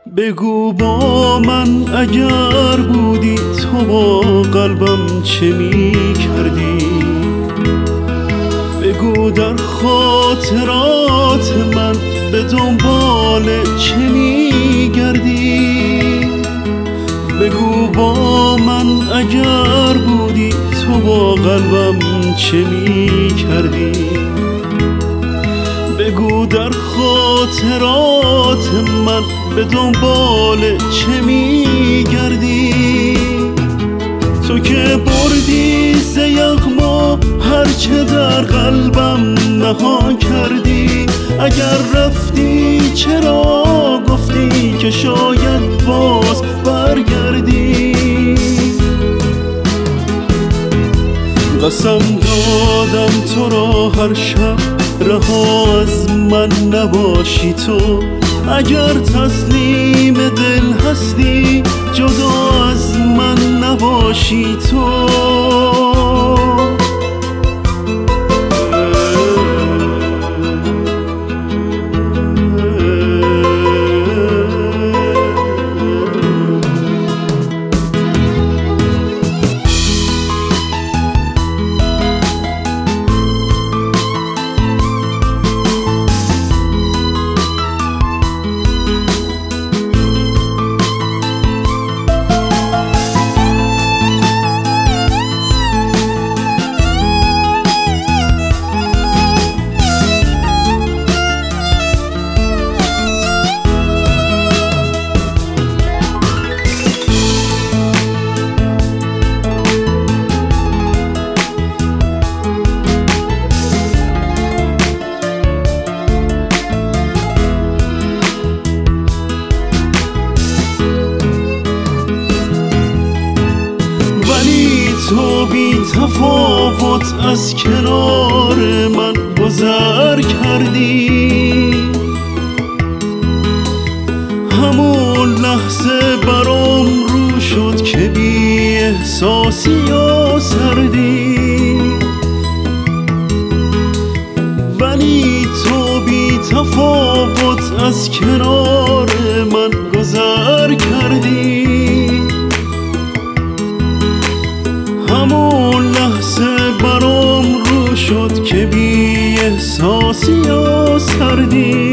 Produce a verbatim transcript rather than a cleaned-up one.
بگو با من اگر بودی تو با قلبم چه می کردی؟ بگو در خاطرات من به دنبال چه می گردی؟ بگو با من اگر بودی تو با قلبم چه می کردی؟ بگو در خاطرات من به دنبال چه می گردی؟ تو که بردی ز یغما هرچه در قلبم نهان کردی. اگر رفتی چرا گفتی که شاید باز برگردی؟ قسم دادم تو را هر شب رها از من نباشی تو. اگر تسلیم دل هستی جدا از من نباشی تو. تو بی تفاوت از کنار من گذر کردی. همون لحظه برام رو شد که بی احساسی و سردی. ولی تو بی تفاوت از کنار من گذر کردی. همون لحظه برام رو شد که بی احساسی و سردی.